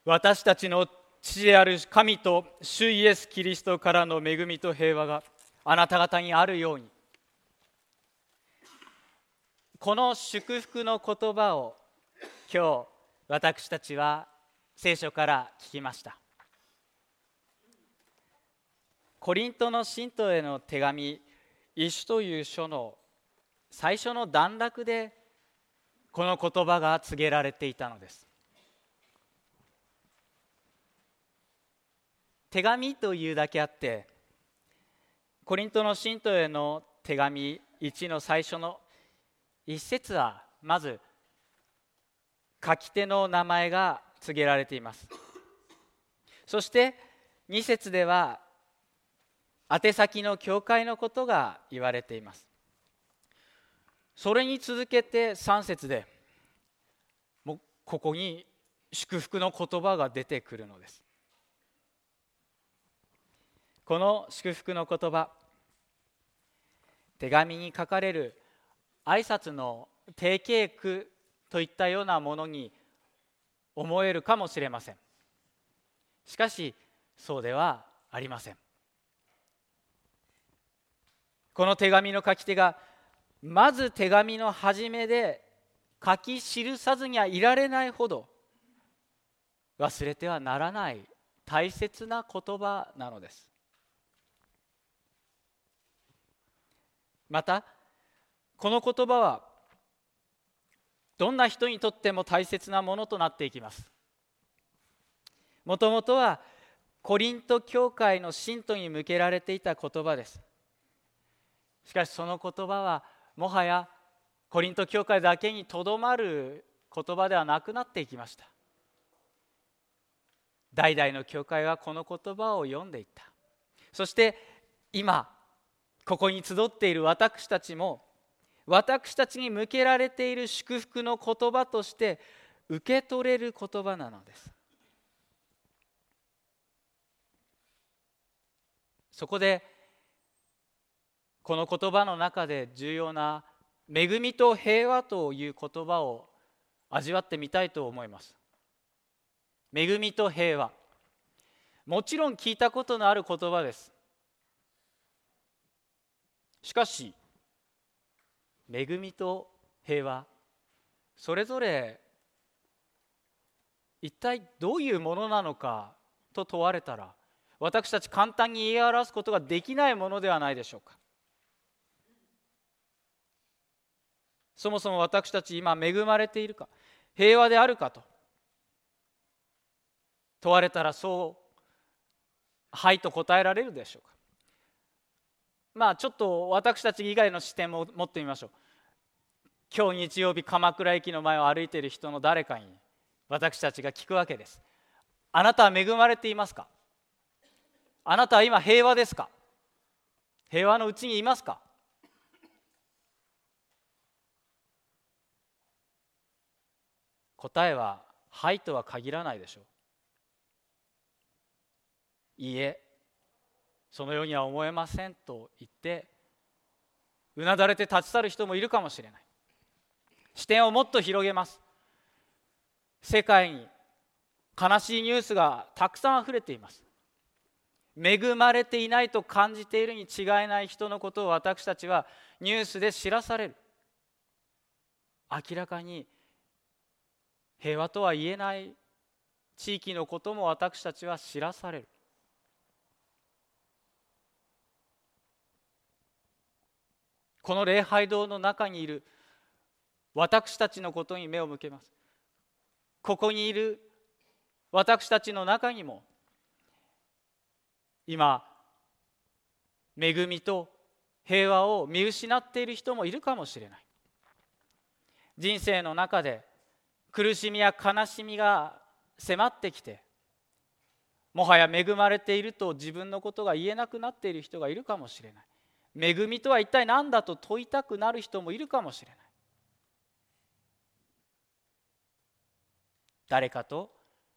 私たちの父である神と主イエス・キリストからの恵みと平和があなた方にあるように。この祝福の言葉を今日私たちは聖書から聞きました。コリントの信徒への手紙1という書の最初の段落でこの言葉が告げられていたのです。手紙というだけあって、コリントの信徒への手紙1の最初の一節はまず書き手の名前が告げられています。そして2節では宛先の教会のことが言われています。それに続けて3節でもうここに祝福の言葉が出てくるのです。この祝福の言葉、手紙に書かれる挨拶の定型句といったようなものに思えるかもしれません。しかしそうではありません。この手紙の書き手がまず手紙の初めで書き記さずにはいられないほど忘れてはならない大切な言葉なのです。またこの言葉はどんな人にとっても大切なものとなっていきます。もともとはコリント教会の信徒に向けられていた言葉です。しかしその言葉はもはやコリント教会だけにとどまる言葉ではなくなっていきました。代々の教会はこの言葉を読んでいった。そして今ここに集っている私たちも私たちに向けられている祝福の言葉として受け取れる言葉なのです。そこでこの言葉の中で重要な恵みと平和という言葉を味わってみたいと思います。恵みと平和、もちろん聞いたことのある言葉です。しかし恵みと平和、それぞれ一体どういうものなのかと問われたら、私たち簡単に言い表すことができないものではないでしょうか。そもそも私たち今恵まれているか、平和であるかと問われたら、そうはいと答えられるでしょうか。ちょっと私たち以外の視点も持ってみましょう。今日日曜日鎌倉駅の前を歩いている人の誰かに私たちが聞くわけです。あなたは恵まれていますか？あなたは今平和ですか？平和のうちにいますか？答えははいとは限らないでしょう。いいえ、そのようには思えませんと言ってうなだれて立ち去る人もいるかもしれない。視点をもっと広げます。世界に悲しいニュースがたくさんあふれています。恵まれていないと感じているに違いない人のことを私たちはニュースで知らされる。明らかに平和とは言えない地域のことも私たちは知らされる。この礼拝堂の中にいる私たちのことに目を向けます。ここにいる私たちの中にも今恵みと平和を見失っている人もいるかもしれない。人生の中で苦しみや悲しみが迫ってきて、もはや恵まれていると自分のことが言えなくなっている人がいるかもしれない。恵みとは一体何だと問いたくなる人もいるかもしれない。誰かと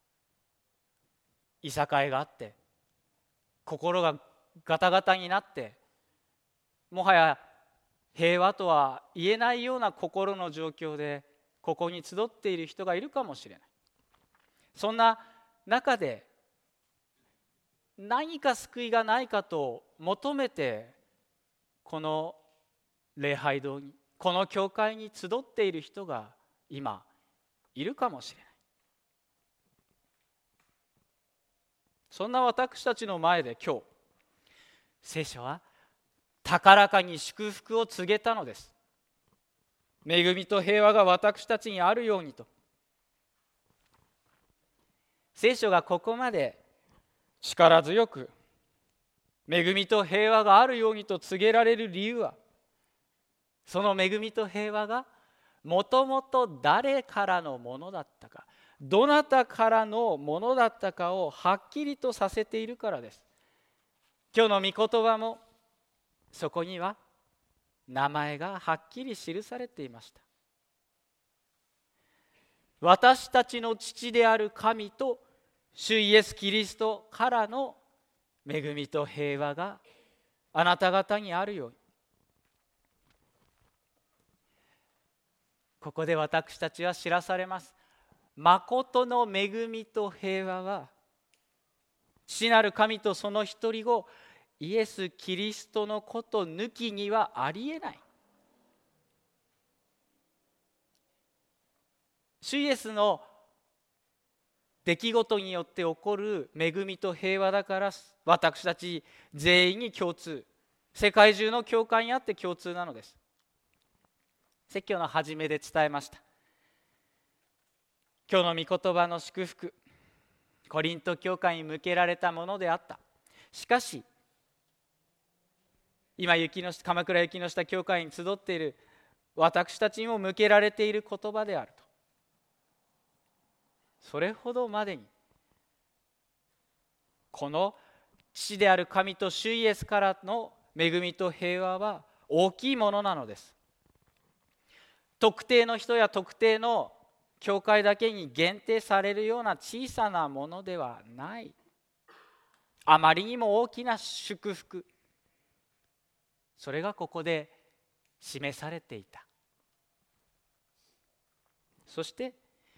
いさかいがあって心がガタガタになって、もはや平和とは言えないような心の状況でここに集っている人がいるかもしれない。そんな中で何か救いがないかと求めて、この礼拝堂に、この教会に集っている人が今いるかもしれない。そんな私たちの前で今日、聖書は高らかに祝福を告げたのです。恵みと平和が私たちにあるようにと。聖書がここまで力強く恵みと平和があるようにと告げられる理由は、その恵みと平和がもともと誰からのものだったか、どなたからのものだったかをはっきりとさせているからです。今日の御言葉もそこには名前がはっきり記されていました。私たちの父である神と主イエス・キリストからの恵みと平和があなた方にあるように。ここで私たちは知らされます。誠の恵みと平和は、父なる神とその一人子イエス・キリストのこと抜きにはありえない。主イエスの出来事によって起こる恵みと平和だから、私たち全員に共通、世界中の教会にあって共通なのです。説教の初めで伝えました。今日の御言葉の祝福、コリント教会に向けられたものであった。しかし今鎌倉雪の下教会に集っている私たちにも向けられている言葉であると。それほどまでにこの父である神と主イエスからの恵みと平和は大きいものなのです。特定の人や特定の教会だけに限定されるような小さなものではない。あまりにも大きな祝福、それがここで示されていた。そして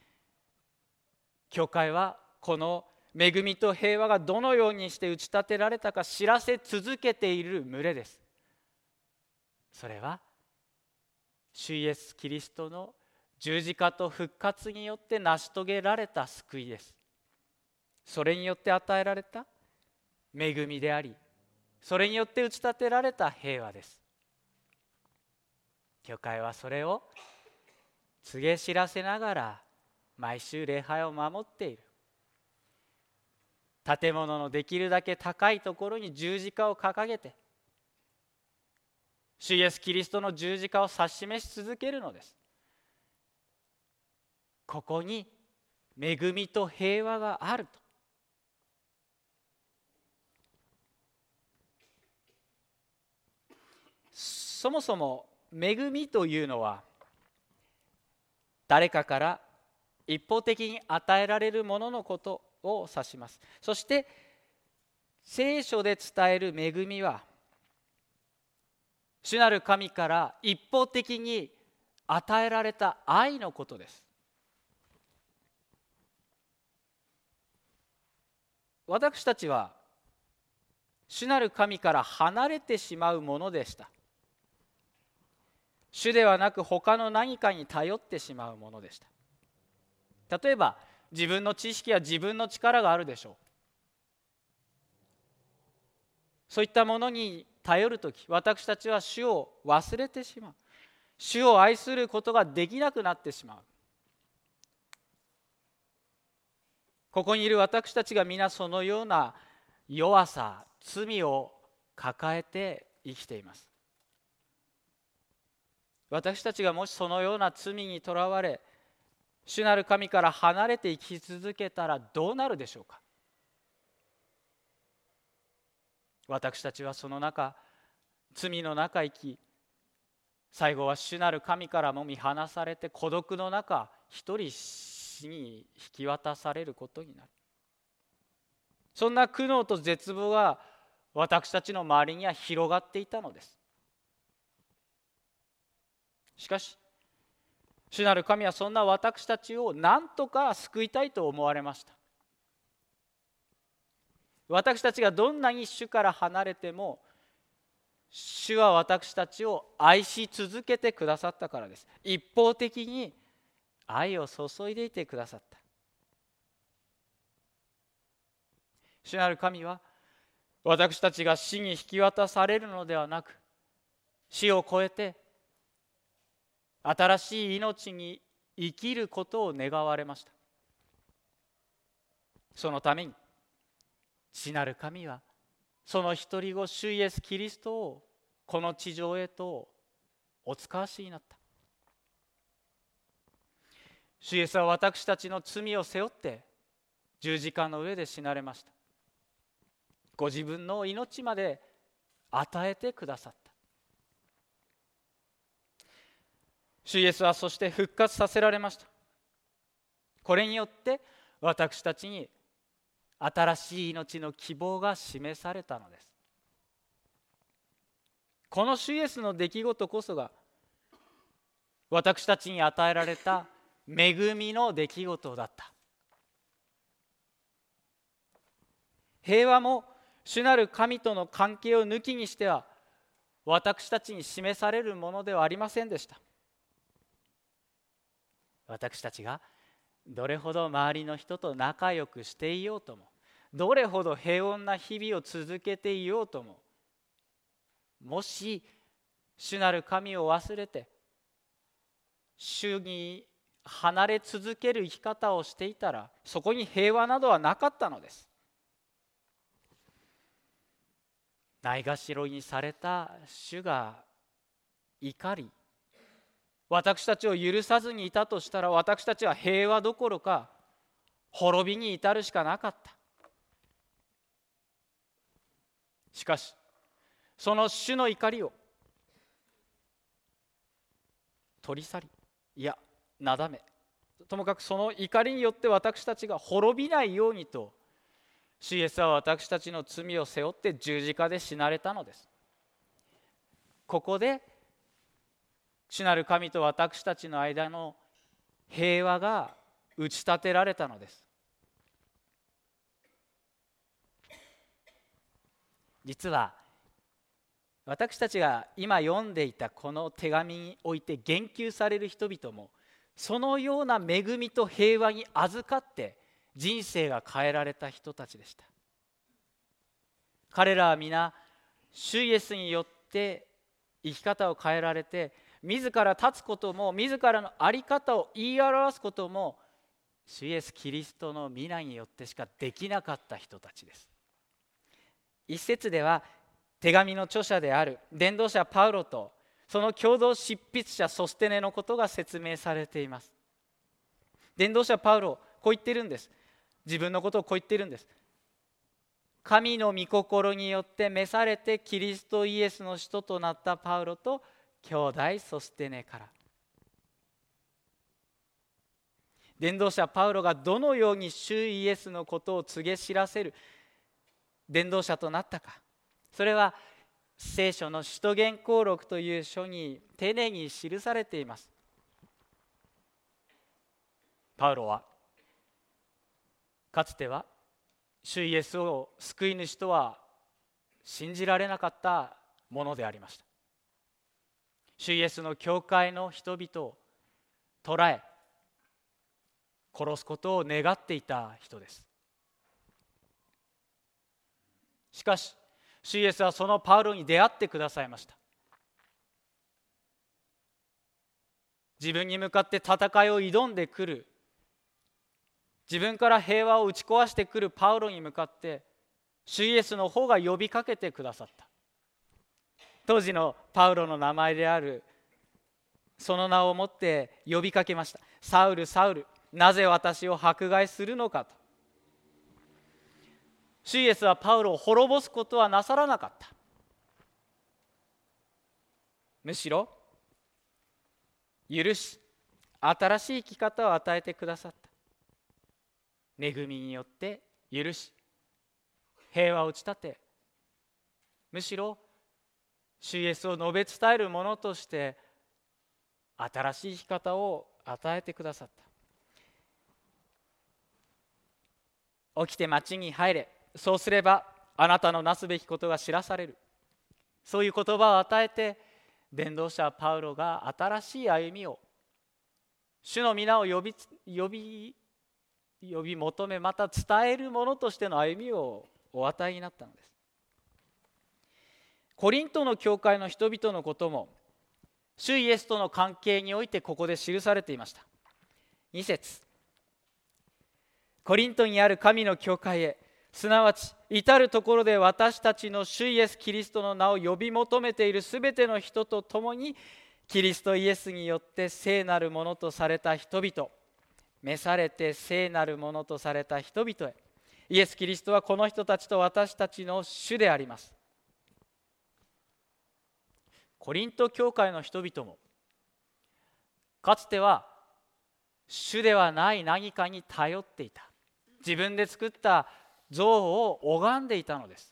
教会はこの恵みと平和がどのようにして打ち立てられたか知らせ続けている群れです。それは主イエス・キリストの十字架と復活によって成し遂げられた救いです。それによって与えられた恵みであり、それによって打ち立てられた平和です。教会はそれを告げ知らせながら毎週礼拝を守っている。建物のできるだけ高いところに十字架を掲げて、主イエス・キリストの十字架を指し示し続けるのです。ここに恵みと平和があると。そもそも恵みというのは誰かから一方的に与えられるもののことを指します。そして聖書で伝える恵みは主なる神から一方的に与えられた愛のことです。私たちは主なる神から離れてしまうものでした。主ではなく他の何かに頼ってしまうものでした。例えば自分の知識や自分の力があるでしょう。そういったものに頼るとき、私たちは主を忘れてしまう。主を愛することができなくなってしまう。ここにいる私たちが皆そのような弱さ、罪を抱えて生きています。私たちがもしそのような罪にとらわれ、主なる神から離れて生き続けたらどうなるでしょうか。私たちはその中、罪の中生き、最後は主なる神からも見放されて孤独の中、一人死に引き渡されることになる。そんな苦悩と絶望が私たちの周りには広がっていたのです。しかし主なる神はそんな私たちを何とか救いたいと思われました。 私たちがどんなに主から離れても、主は私たちを愛し続けてくださったからです。一方的に愛を注いでいてくださった。主なる神は、私たちが死に引き渡されるのではなく、死を超えて新しい命に生きることを願われました。そのために父なる神はその一人子主イエスキリストをこの地上へとお使わしになった。主イエスは私たちの罪を背負って十字架の上で死なれました。ご自分の命まで与えてくださった。主イエスはそして復活させられました。これによって私たちに新しい命の希望が示されたのです。この主イエスの出来事こそが私たちに与えられた恵みの出来事だった。平和も主なる神との関係を抜きにしては私たちに示されるものではありませんでした。私たちがどれほど周りの人と仲良くしていようとも、どれほど平穏な日々を続けていようとも、もし主なる神を忘れて主に離れ続ける生き方をしていたら、そこに平和などはなかったのです。ないがしろにされた主が怒り、私たちを許さずにいたとしたら、私たちは平和どころか滅びに至るしかなかった。しかしその主の怒りを取り去り、いやなだめ、ともかくその怒りによって私たちが滅びないようにと、主イエスは私たちの罪を背負って十字架で死なれたのです。ここで主なる神と私たちの間の平和が打ち立てられたのです。実は私たちが今読んでいたこの手紙において言及される人々も、そのような恵みと平和に預かって人生が変えられた人たちでした。彼らは皆主イエスによって生き方を変えられて、自ら立つことも自らの在り方を言い表すことも主イエスキリストの皆によってしかできなかった人たちです。一節では手紙の著者である伝道者パウロとその共同執筆者ソステネのことが説明されています。伝道者パウロこう言ってるんです。自分のことをこう言ってるんです。神の御心によって召されてキリストイエスの使徒となったパウロと兄弟ソステネから。伝道者パウロがどのように主イエスのことを告げ知らせる伝道者となったか、それは聖書の使徒言行録という書に丁寧に記されています。パウロはかつては主イエスを救い主とは信じられなかったものでありました。主イエスの教会の人々を捕らえ殺すことを願っていた人です。しかし主イエスはそのパウロに出会ってくださいました。自分に向かって戦いを挑んでくる、自分から平和を打ち壊してくるパウロに向かって主イエスの方が呼びかけてくださった。当時のパウロの名前であるその名をもって呼びかけました。サウル、サウル、なぜ私を迫害するのかと。主イエスはパウロを滅ぼすことはなさらなかった。むしろ許し、新しい生き方を与えてくださった。恵みによって許し、平和を打ち立て、むしろ主イエスを述べ伝えるものとして新しい生き方を与えてくださった。起きて町に入れ、 そうすればあなたのなすべきことが知らされる。そういう言葉を与えて、伝道者パウロが新しい歩みを、主の皆を呼び求め、また伝えるものとしての歩みをお与えになったのです。コリントの教会の人々のことも主イエスとの関係においてここで記されていました。2節、コリントにある神の教会へ、すなわち至るところで私たちの主イエスキリストの名を呼び求めているすべての人と共に、キリストイエスによって聖なるものとされた人々、召されて聖なるものとされた人々へ。イエス・キリストはこの人たちと私たちの主であります。コリント教会の人々もかつては主ではない何かに頼っていた。自分で作った像を拝んでいたのです。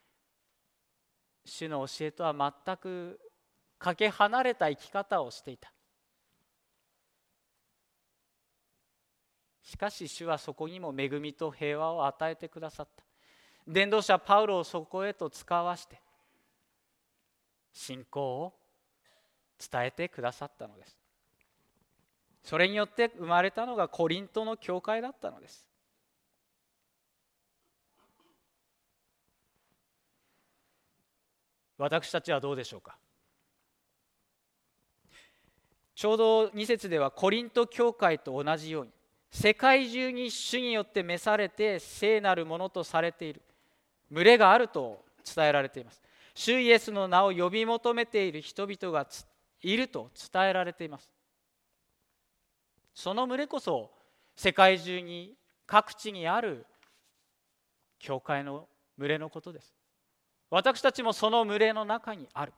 主の教えとは全くかけ離れた生き方をしていた。しかし主はそこにも恵みと平和を与えてくださった。伝道者パウロをそこへと使わして信仰を伝えてくださったのです。それによって生まれたのがコリントの教会だったのです。私たちはどうでしょうか。ちょうど2節ではコリント教会と同じように、世界中に主によって召されて聖なるものとされている群れがあると伝えられています。主イエスの名を呼び求めている人々がいると伝えられています。その群れこそ世界中に各地にある教会の群れのことです。私たちもその群れの中にある。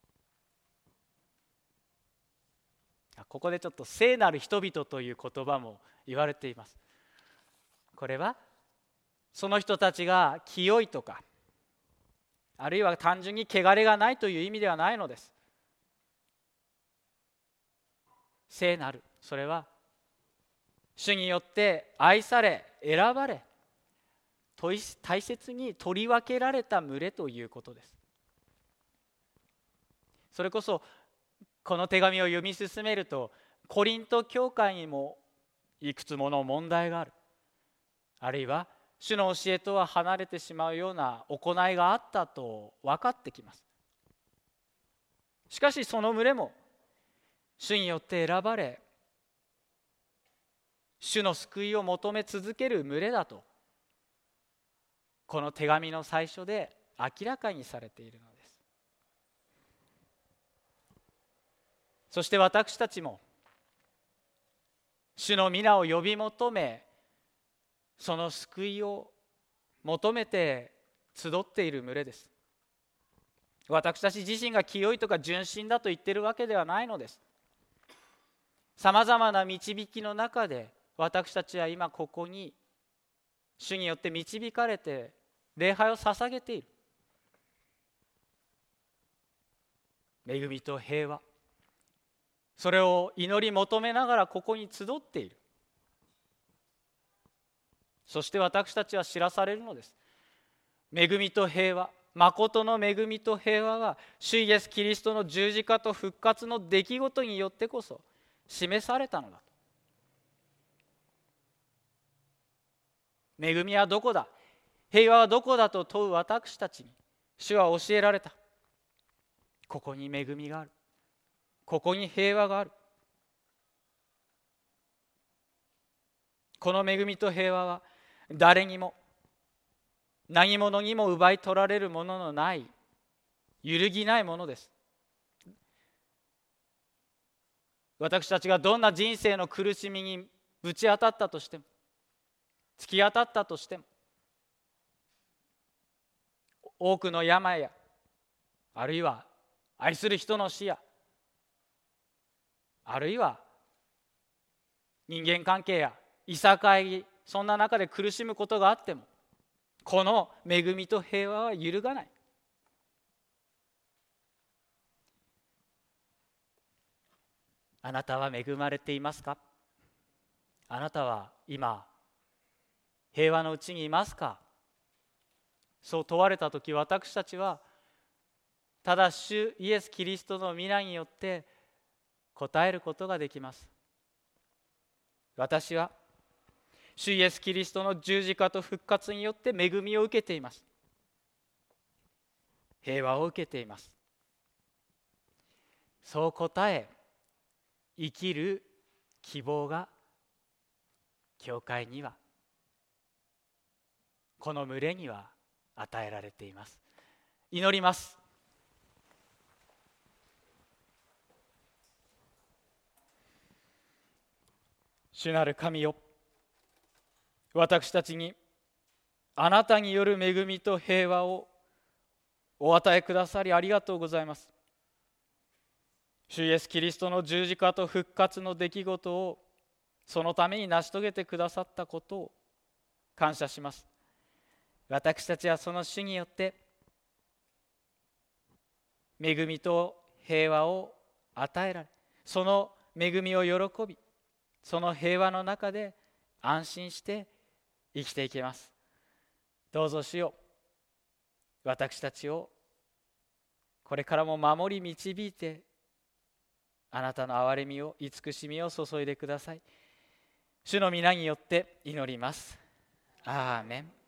ここでちょっと聖なる人々という言葉も言われています。これはその人たちが清いとか、あるいは単純に汚れがないという意味ではないのです。聖なる、それは主によって愛され選ばれ大切に取り分けられた群れということです。それこそこの手紙を読み進めると、コリント教会にもいくつもの問題がある、あるいは主の教えとは離れてしまうような行いがあったと分かってきます。しかしその群れも主によって選ばれ、主の救いを求め続ける群れだと、この手紙の最初で明らかにされているのです。そして私たちも主の皆を呼び求め、その救いを求めて集っている群れです。私たち自身が清いとか純真だと言っているわけではないのです。さまざまな導きの中で私たちは今ここに主によって導かれて礼拝を捧げている。恵みと平和、それを祈り求めながらここに集っている。そして私たちは知らされるのです。恵みと平和、誠の恵みと平和は主イエスキリストの十字架と復活の出来事によってこそ示されたのだと。恵みはどこだ、平和はどこだと問う私たちに主は教えられた。ここに恵みがある、ここに平和がある。この恵みと平和は誰にも何者にも奪い取られるもののない、揺るぎないものです。私たちがどんな人生の苦しみにぶち当たったとしても、突き当たったとしても、多くの病や、あるいは愛する人の死や、あるいは人間関係やいさかい、そんな中で苦しむことがあっても、この恵みと平和は揺るがない。あなたは恵まれていますか？あなたは今平和のうちにいますか？ そう問われたとき、私たちはただ主イエス・キリストの皆によって答えることができます。私は主イエス・キリストの十字架と復活によって恵みを受けています。平和を受けています。そう答え、生きる希望が教会には、この群れには与えられています。祈ります。主なる神よ、私たちにあなたによる恵みと平和をお与えくださりありがとうございます。主イエス・キリストの十字架と復活の出来事をそのために成し遂げてくださったことを感謝します。私たちはその主によって恵みと平和を与えられ、その恵みを喜び、その平和の中で安心して生きていけます。どうぞ主よ、私たちをこれからも守り導いて、あなたの憐れみを、慈しみを注いでください。主の皆によって祈ります。アーメン。